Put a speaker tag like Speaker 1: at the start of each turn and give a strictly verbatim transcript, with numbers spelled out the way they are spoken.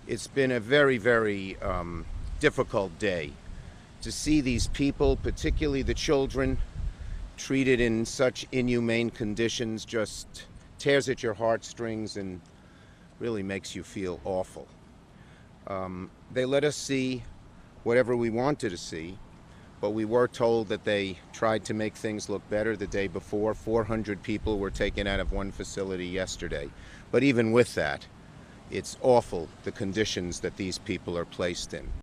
Speaker 1: It's been a very, very um, difficult day to see these people, particularly the children, treated in such inhumane conditions. Just tears at your heartstrings and really makes you feel awful. Um, they let us see whatever we wanted to see, but we were told that they tried to make things look better the day before. four hundred people were taken out of one facility yesterday. But even with that, it's awful the conditions that these people are placed in.